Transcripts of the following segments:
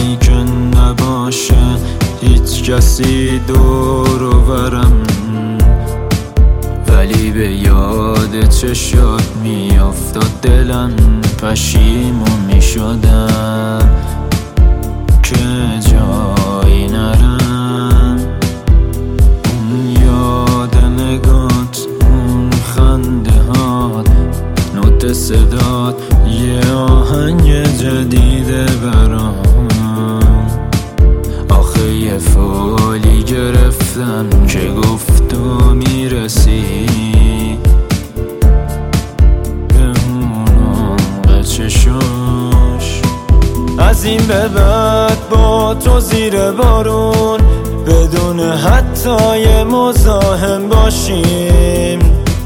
زمانی که نباشه هیچ کسی دور و برم، ولی به یاد چشات میافتاد دلم پشیمون میشدم که جایی نرم. اون یاد نگات، اون خنده هات، نوت صدات، یه آهنگ جدیده برام. آخه یه فولی گرفتم که گفت تو میرسی بمونم به چشاش. از این به بعد با تو زیر بارون، بدون حتی یه مزاحم باشیم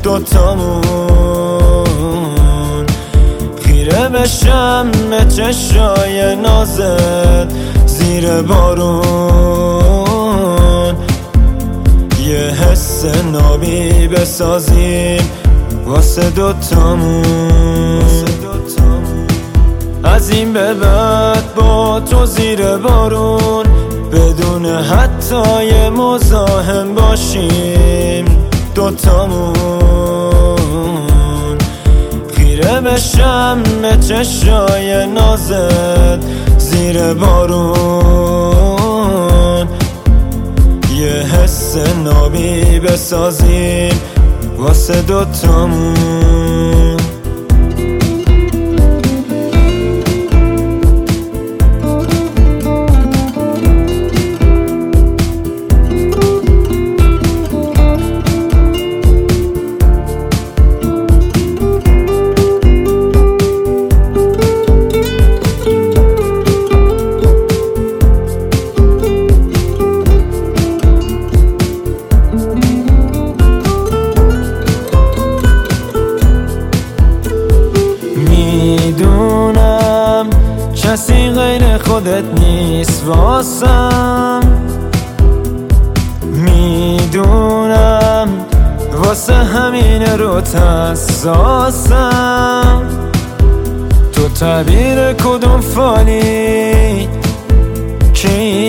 دوتامون. خیره بشم به چشای نازت زیر بارون، یه حس نابی بسازیم واسه دوتامون. از این به بعد با تو زیر بارون، بدون حتی یه مزاحم باشیم دوتامون. خیره بشم به چشای نازت زیر بارون، یه حس نابی بسازیم واسه دوتامون. میدونم کسی غیر خودت نیست واسم، میدونم واسه همین روت حساسم. تو تعبیر کدوم فالی که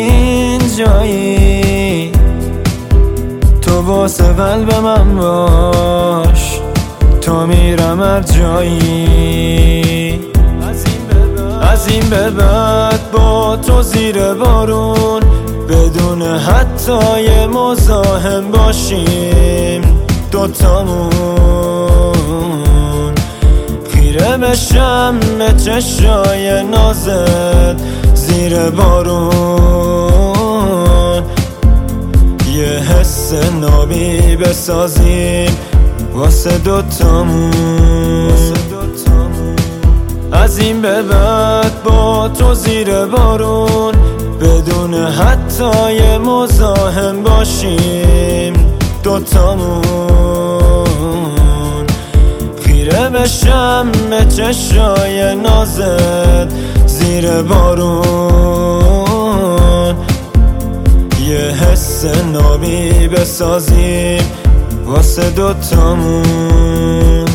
اینجایی، تو واسه قلب من باش، تو میرم هر جایی. از این به بعد با تو زیر بارون، بدون حتی یه مزاحم باشیم دوتامون. خیره بشم به چشای نازت زیر بارون، یه حس نابی بسازیم واسه دوتامون. از این به بعد با تو زیر بارون، بدون حتی یه مزاحم باشیم دوتامون. خیره بشم به چشای نازت زیر بارون، یه حس نابی بسازیم واسه دوتامون.